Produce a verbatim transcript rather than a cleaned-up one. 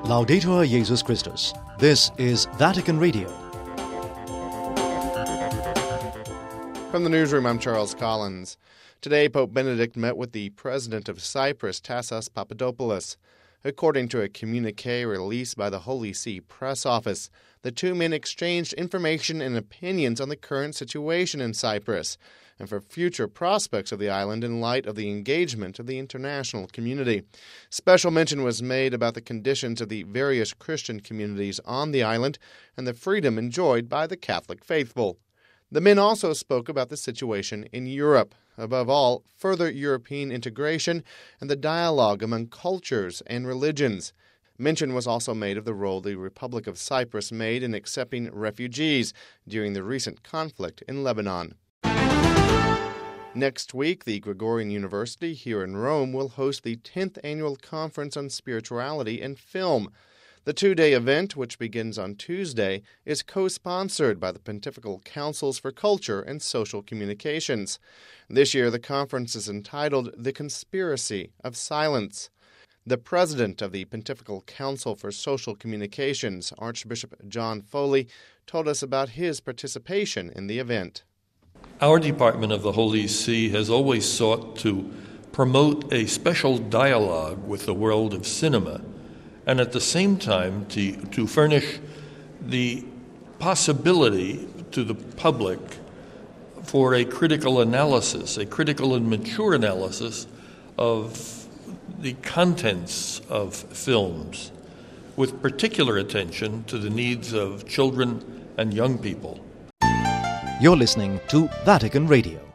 Laudetur Jesus Christus. This is Vatican Radio. From the newsroom, I'm Charles Collins. Today, Pope Benedict met with the President of Cyprus, Tassos Papadopoulos. According to a communiqué released by the Holy See Press Office, the two men exchanged information and opinions on the current situation in Cyprus and for future prospects of the island in light of the engagement of the international community. Special mention was made about the conditions of the various Christian communities on the island and the freedom enjoyed by the Catholic faithful. The men also spoke about the situation in Europe, above all, further European integration and the dialogue among cultures and religions. Mention was also made of the role the Republic of Cyprus made in accepting refugees during the recent conflict in Lebanon. Next week, the Gregorian University here in Rome will host the tenth Annual Conference on Spirituality and Film. The two-day event, which begins on Tuesday, is co-sponsored by the Pontifical Councils for Culture and Social Communications. This year, the conference is entitled The Conspiracy of Silence. The president of the Pontifical Council for Social Communications, Archbishop John Foley, told us about his participation in the event. Our Department of the Holy See has always sought to promote a special dialogue with the world of cinema, and at the same time to, to furnish the possibility to the public for a critical analysis, a critical and mature analysis of the contents of films, with particular attention to the needs of children and young people. You're listening to Vatican Radio.